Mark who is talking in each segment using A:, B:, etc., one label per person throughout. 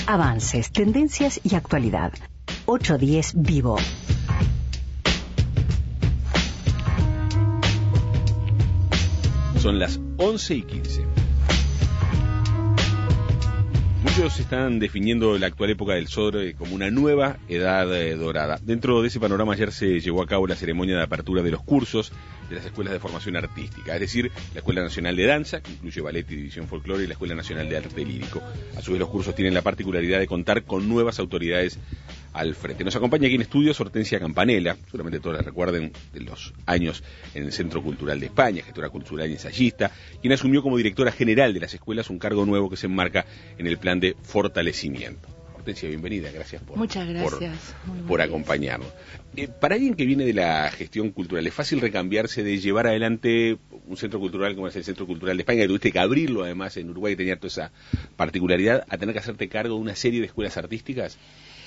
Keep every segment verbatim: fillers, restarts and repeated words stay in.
A: Avances, tendencias y actualidad. ocho diez Vivo.
B: Son las once y quince. Muchos están definiendo la actual época del Sodre como una nueva edad eh, dorada. Dentro de ese panorama ayer se llevó a cabo la ceremonia de apertura de los cursos de las escuelas de formación artística, es decir, la Escuela Nacional de Danza, que incluye ballet y división folclore, y la Escuela Nacional de Arte Lírico. A su vez, los cursos tienen la particularidad de contar con nuevas autoridades al frente. Nos acompaña aquí en estudios Hortensia Campanella, seguramente todos la recuerden de los años en el Centro Cultural de España, gestora cultural y ensayista, quien asumió como directora general de las escuelas un cargo nuevo que se enmarca en el plan de fortalecimiento. Hortensia, bienvenida, gracias por,
C: Muchas gracias.
B: por, por acompañarnos. Eh, para alguien que viene de la gestión cultural, ¿es fácil recambiarse de llevar adelante un centro cultural como es el Centro Cultural de España, que tuviste que abrirlo además en Uruguay, que tenía toda esa particularidad, a tener que hacerte cargo de una serie de escuelas artísticas?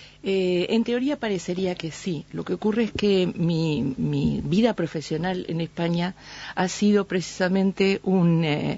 C: Eh, en teoría parecería que sí. Lo que ocurre es que mi, mi vida profesional en España ha sido precisamente un, eh,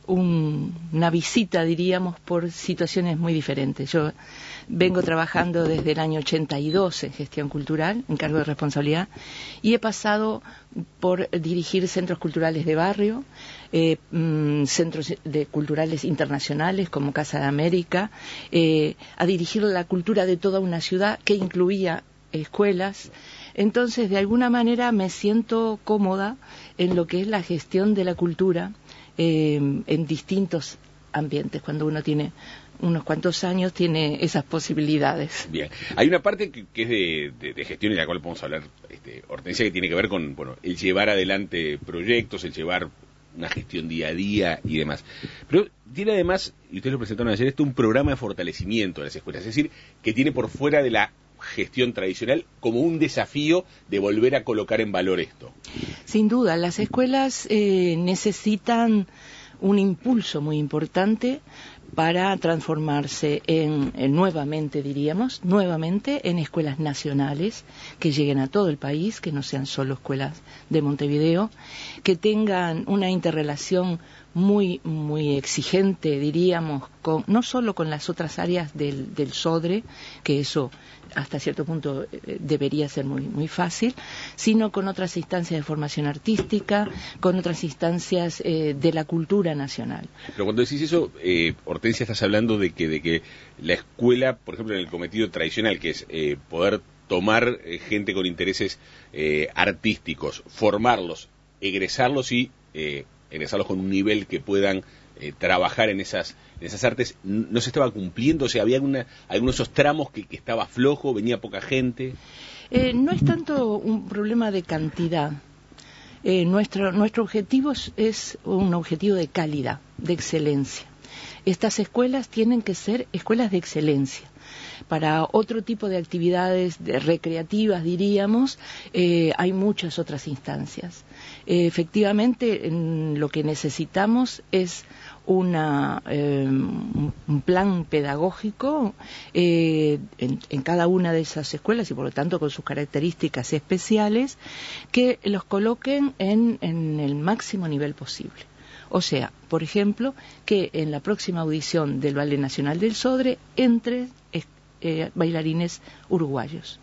C: un, una visita, diríamos, por situaciones muy diferentes. Yo vengo trabajando desde el año ochenta y dos en gestión cultural, en cargo de responsabilidad, y he pasado por dirigir centros culturales de barrio, eh, mm, centros de culturales internacionales como Casa de América, eh, a dirigir la cultura de toda una ciudad que incluía escuelas. Entonces, de alguna manera me siento cómoda en lo que es la gestión de la cultura eh, en distintos ambientes. Cuando uno tiene unos cuantos años tiene esas posibilidades.
B: Bien, hay una parte que, que es de, de, de gestión y de la cual podemos hablar, este, Hortensia, que tiene que ver con, bueno, el llevar adelante proyectos, el llevar una gestión día a día y demás. Pero tiene además, y ustedes lo presentaron ayer, esto un programa de fortalecimiento de las escuelas, es decir, que tiene por fuera de la gestión tradicional como un desafío de volver a colocar en valor esto.
C: Sin duda, las escuelas eh, necesitan un impulso muy importante para transformarse en, en nuevamente, diríamos, nuevamente en escuelas nacionales que lleguen a todo el país, que no sean solo escuelas de Montevideo, que tengan una interrelación muy muy exigente, diríamos, con, no solo con las otras áreas del, del Sodre, que eso hasta cierto punto eh, debería ser muy muy fácil, sino con otras instancias de formación artística, con otras instancias eh, de la cultura nacional.
B: Pero cuando decís eso, eh, Hortensia, estás hablando de que de que la escuela, por ejemplo, en el cometido tradicional, que es eh, poder tomar eh, gente con intereses eh, artísticos, formarlos, egresarlos y eh, egresarlos con un nivel que puedan eh, trabajar en esas en esas artes, no se estaba cumpliendo, o sea, había alguna, algunos de esos tramos que, que estaba flojo, venía poca gente.
C: Eh, no es tanto un problema de cantidad. Eh, nuestro nuestro objetivo es, es un objetivo de calidad, de excelencia. Estas escuelas tienen que ser escuelas de excelencia. Para otro tipo de actividades de recreativas, diríamos, eh, hay muchas otras instancias. Eh, efectivamente, en lo que necesitamos es una, eh, un plan pedagógico eh, en, en cada una de esas escuelas y por lo tanto con sus características especiales que los coloquen en, en el máximo nivel posible. O sea, por ejemplo, que en la próxima audición del Ballet Nacional del Sodre entre eh, bailarines uruguayos.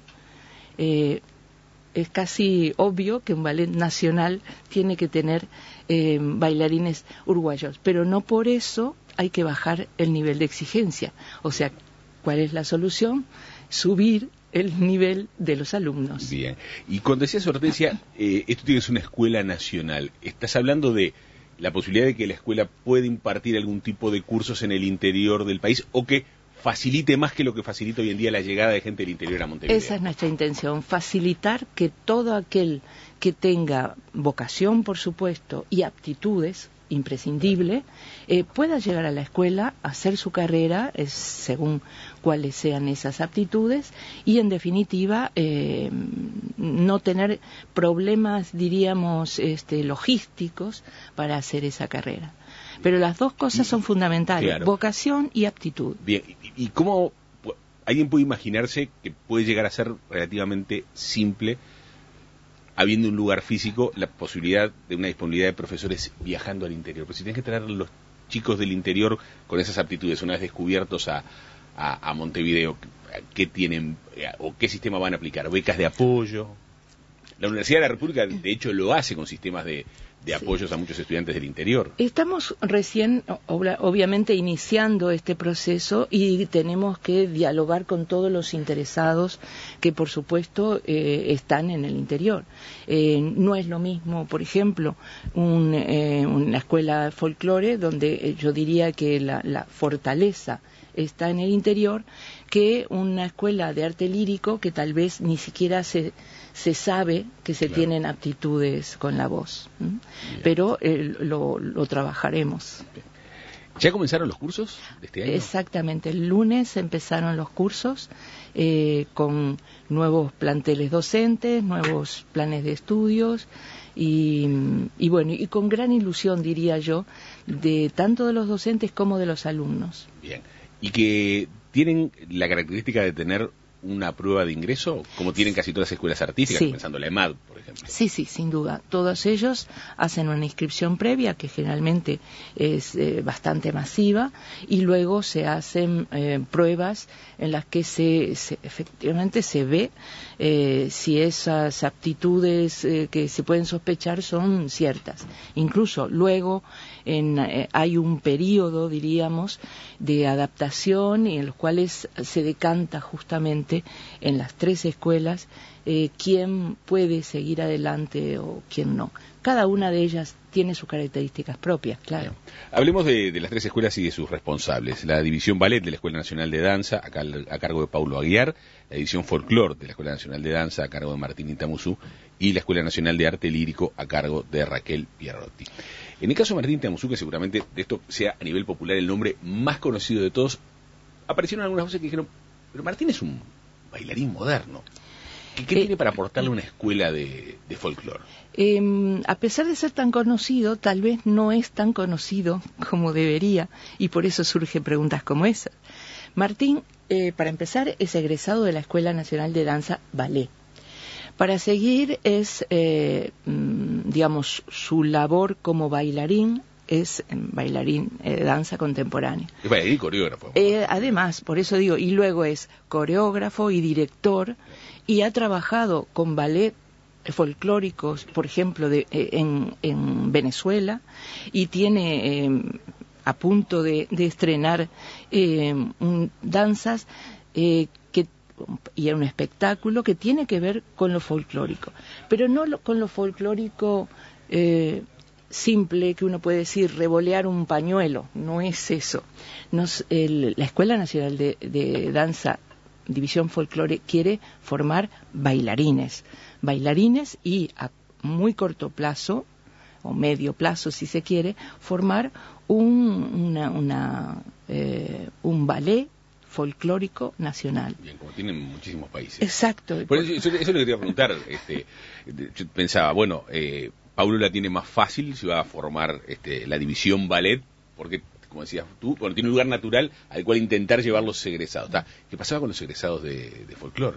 C: Eh, es casi obvio que un ballet nacional tiene que tener eh, bailarines uruguayos, pero no por eso hay que bajar el nivel de exigencia. O sea, ¿cuál es la solución? Subir el nivel de los alumnos.
B: Bien. Y cuando decías, Hortensia, eh, esto tienes una escuela nacional, ¿estás hablando de la posibilidad de que la escuela pueda impartir algún tipo de cursos en el interior del país o que facilite más que lo que facilita hoy en día la llegada de gente del interior a Montevideo?
C: Esa es nuestra intención, facilitar que todo aquel que tenga vocación, por supuesto, y aptitudes, imprescindible, eh, pueda llegar a la escuela, hacer su carrera es, según cuáles sean esas aptitudes y en definitiva eh, no tener problemas, diríamos, este, logísticos para hacer esa carrera. Pero las dos cosas son fundamentales, claro. Vocación y aptitud.
B: Bien, ¿y, y cómo alguien puede imaginarse que puede llegar a ser relativamente simple, habiendo un lugar físico, la posibilidad de una disponibilidad de profesores viajando al interior? Pero si tienes que traer los chicos del interior con esas aptitudes, una vez descubiertos a, a, a Montevideo? ¿Qué tienen o qué sistema van a aplicar? ¿Becas de apoyo? La Universidad de la República, de hecho, lo hace con sistemas de, de apoyos sí. a muchos estudiantes del interior.
C: Estamos recién, obviamente, iniciando este proceso y tenemos que dialogar con todos los interesados que, por supuesto, eh, están en el interior. Eh, no es lo mismo, por ejemplo, un, eh, una escuela de folclore donde yo diría que la, la fortaleza está en el interior, que una escuela de arte lírico que tal vez ni siquiera se, se sabe que se claro. tienen aptitudes con la voz. ¿Mm? Pero eh, lo, lo trabajaremos.
B: ¿Ya comenzaron los cursos de este año?
C: Exactamente, el lunes empezaron los cursos eh, con nuevos planteles docentes, nuevos planes de estudios y, y bueno, y con gran ilusión, diría yo, de tanto de los docentes como de los alumnos.
B: Bien. Y que tienen la característica de tener una prueba de ingreso, como tienen casi todas las escuelas artísticas,
C: sí.
B: pensando en la EMAD, por ejemplo.
C: Sí, sí, sin duda. Todos ellos hacen una inscripción previa, que generalmente es eh, bastante masiva, y luego se hacen eh, pruebas en las que se, se efectivamente se ve eh, si esas aptitudes eh, que se pueden sospechar son ciertas. Incluso luego en, eh, hay un periodo, diríamos, de adaptación y en los cuales se decanta justamente en las tres escuelas eh, quién puede seguir adelante o quién no. Cada una de ellas tiene sus características propias, claro.
B: Bien. Hablemos de, de las tres escuelas y de sus responsables. La División Ballet de la Escuela Nacional de Danza, acá a cargo de Paulo Aguiar, la División Folclor de la Escuela Nacional de Danza, a cargo de Martín Intamuzú, y la Escuela Nacional de Arte Lírico, a cargo de Raquel Pierrotti. En el caso de Martín Intamuzú, que seguramente de esto sea a nivel popular el nombre más conocido de todos, aparecieron algunas voces que dijeron, pero Martín es un bailarín moderno. ¿Qué, qué eh, tiene para aportarle a una escuela de, de folclore?
C: Eh, a pesar de ser tan conocido, tal vez no es tan conocido como debería, y por eso surgen preguntas como esas. Martín, eh, para empezar, es egresado de la Escuela Nacional de Danza Ballet. Para seguir es, eh, digamos, su labor como bailarín es bailarín de eh, danza contemporánea.
B: Es bailarín y coreógrafo.
C: Eh, además, por eso digo, y luego es coreógrafo y director, y ha trabajado con ballet folclóricos, por ejemplo, de, eh, en, en Venezuela, y tiene eh, a punto de, de estrenar eh, un, danzas eh, que y un espectáculo que tiene que ver con lo folclórico, pero no lo, con lo folclórico eh, simple que uno puede decir revolear un pañuelo, no es eso. Nos, el, la Escuela Nacional de, de Danza División Folclore quiere formar bailarines, bailarines y a muy corto plazo o medio plazo si se quiere formar un, una, una, eh, un ballet folclórico nacional.
B: Bien, como tienen muchísimos países.
C: Exacto.
B: Por eso, eso, eso le quería preguntar. Este, yo pensaba, bueno, eh, Paulo la tiene más fácil si va a formar este, la división ballet, porque, como decías tú, bueno, tiene un lugar natural al cual intentar llevar los egresados. ¿Tá? ¿Qué pasaba con los egresados de, de folclore?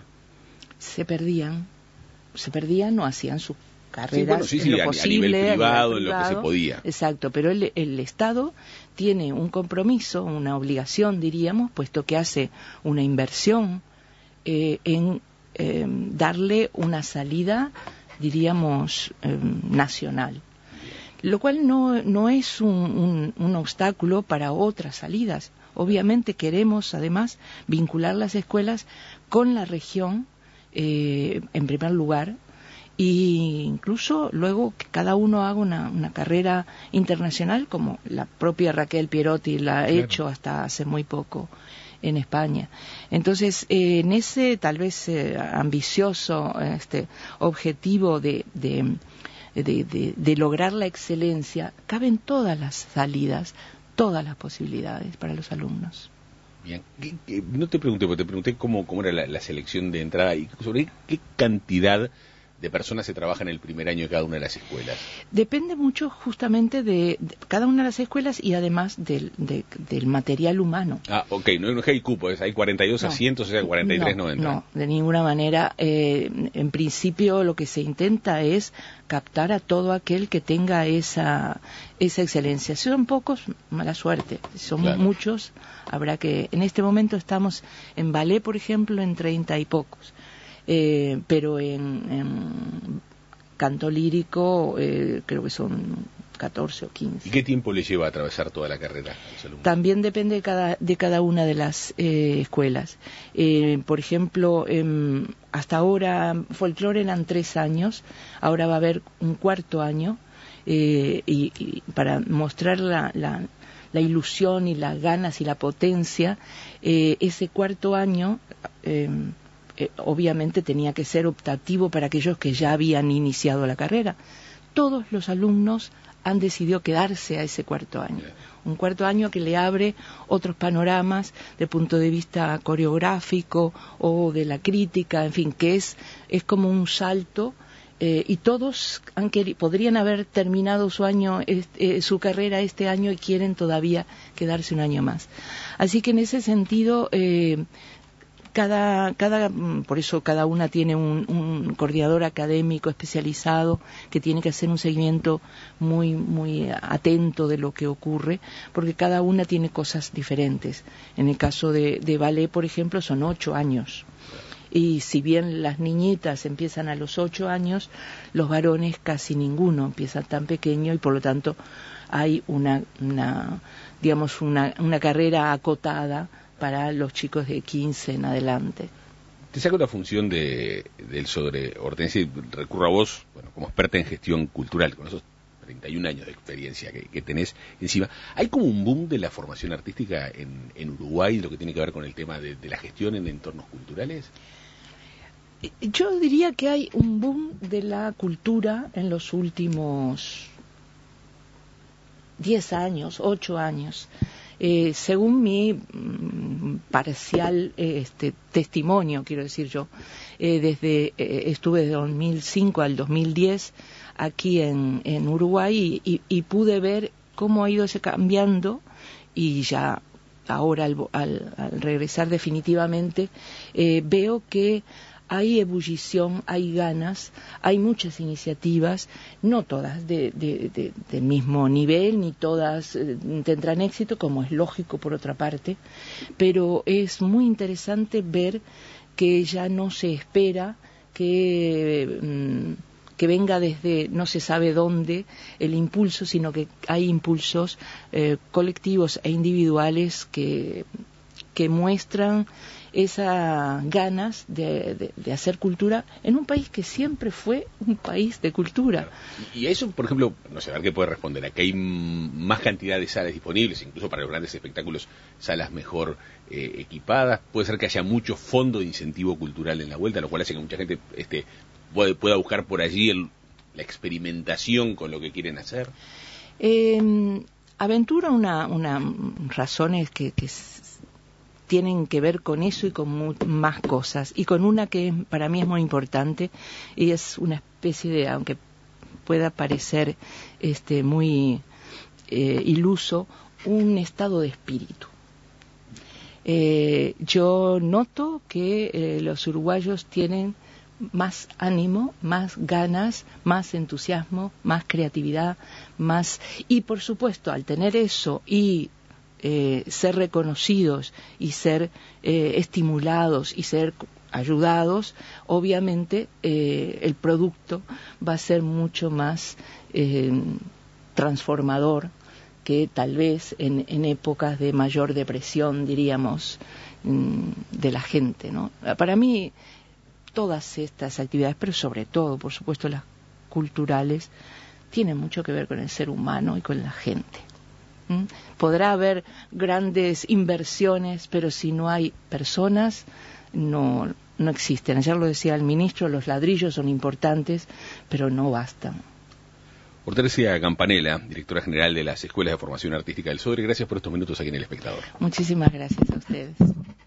C: Se perdían, se perdían, no hacían sus carreras
B: sí, bueno, sí, sí,
C: en lo
B: a,
C: posible,
B: a nivel privado,
C: a nivel
B: en lo que se podía.
C: Exacto, pero el, el Estado tiene un compromiso, una obligación, diríamos, puesto que hace una inversión eh, en eh, darle una salida, diríamos, eh, nacional. Lo cual no, no es un, un, un obstáculo para otras salidas. Obviamente queremos, además, vincular las escuelas con la región, eh, en primer lugar, y incluso luego que cada uno haga una, una carrera internacional, como la propia Raquel Pierrotti la ha claro. hecho hasta hace muy poco en España. Entonces, eh, en ese tal vez eh, ambicioso este, objetivo de, de, de, de, de lograr la excelencia, caben todas las salidas, todas las posibilidades para los alumnos.
B: Bien, no te pregunté, porque te pregunté cómo, cómo era la, la selección de entrada y sobre qué cantidad de personas se trabaja en el primer año de cada una de las escuelas?
C: Depende mucho justamente de, de cada una de las escuelas y además del, de, del material humano.
B: Ah, ok, no, no es que hay cupo, es, hay cuarenta y dos no, asientos, o sea, cuarenta y tres no, no entran.
C: No, de ninguna manera. Eh, en principio lo que se intenta es captar a todo aquel que tenga esa, esa excelencia. Si son pocos, mala suerte. Si son claro. muchos, habrá que... En este momento estamos en ballet, por ejemplo, en treinta y pocos. Eh, pero en, en canto lírico eh, creo que son catorce o quince.
B: ¿Y qué tiempo le lleva a atravesar toda la carrera a los alumnos?
C: También depende de cada, de cada una de las eh, escuelas. Eh, por ejemplo, eh, hasta ahora folclore eran tres años, ahora va a haber un cuarto año eh, y, y para mostrar la, la, la ilusión y las ganas y la potencia, eh, ese cuarto año... Eh, Eh, obviamente tenía que ser optativo para aquellos que ya habían iniciado la carrera. Todos los alumnos han decidido quedarse a ese cuarto año. Un cuarto año que le abre otros panoramas de punto de vista coreográfico o de la crítica, en fin, que es, es como un salto eh, y todos han querido, podrían haber terminado su año, eh, su carrera este año y quieren todavía quedarse un año más. Así que en ese sentido... Eh, Cada, cada, por eso cada una tiene un, un coordinador académico especializado que tiene que hacer un seguimiento muy, muy atento de lo que ocurre, porque cada una tiene cosas diferentes. En el caso de, de ballet, por ejemplo, son ocho años. Y si bien las niñitas empiezan a los ocho años, los varones casi ninguno empieza tan pequeño y por lo tanto hay una, una digamos, una, una carrera acotada para los chicos de quince en adelante.
B: Te saco la función de, del sobre Hortensia y recurro a vos, bueno, como experta en gestión cultural, con esos treinta y un años de experiencia que, que tenés encima. ¿Hay como un boom de la formación artística en, en Uruguay, lo que tiene que ver con el tema de, de la gestión en entornos culturales?
C: Yo diría que hay un boom de la cultura en los últimos diez años, ocho años. Eh, según mi mm, parcial eh, este, testimonio, quiero decir yo, eh, desde eh, estuve de dos mil cinco al dos mil diez aquí en, en Uruguay y, y, y pude ver cómo ha ido ese cambiando y ya ahora al, al, al regresar definitivamente eh, veo que hay ebullición, hay ganas, hay muchas iniciativas, no todas de, de, de, del mismo nivel, ni todas eh, tendrán éxito, como es lógico por otra parte, pero es muy interesante ver que ya no se espera que, mm, que venga desde no se sabe dónde el impulso, sino que hay impulsos eh, colectivos e individuales que, que muestran esas ganas de, de, de hacer cultura en un país que siempre fue un país de cultura.
B: Y a eso, por ejemplo, no sé, a ver qué puede responder. Aquí hay más cantidad de salas disponibles, incluso para los grandes espectáculos, salas mejor eh, equipadas. Puede ser que haya mucho fondo de incentivo cultural en la vuelta, lo cual hace que mucha gente este, puede, pueda buscar por allí el, la experimentación con lo que quieren hacer.
C: Eh, aventura una, una razones que, que tienen que ver con eso y con mu- más cosas, y con una que para mí es muy importante, y es una especie de, aunque pueda parecer este muy eh, iluso, un estado de espíritu. Eh, yo noto que eh, los uruguayos tienen más ánimo, más ganas, más entusiasmo, más creatividad, más, y por supuesto al tener eso y Eh, ser reconocidos y ser eh, estimulados y ser ayudados, obviamente eh, el producto va a ser mucho más eh, transformador que tal vez en, en épocas de mayor depresión, diríamos, mmm, de la gente, ¿no? Para mí, todas estas actividades, pero sobre todo, por supuesto, las culturales, tienen mucho que ver con el ser humano y con la gente. ¿Mm? Podrá haber grandes inversiones, pero si no hay personas, no, no existen. Ayer lo decía el ministro, los ladrillos son importantes, pero no bastan.
B: Hortensia Campanella, directora general de las Escuelas de Formación Artística del Sodre, gracias por estos minutos aquí en El Espectador.
C: Muchísimas gracias a ustedes.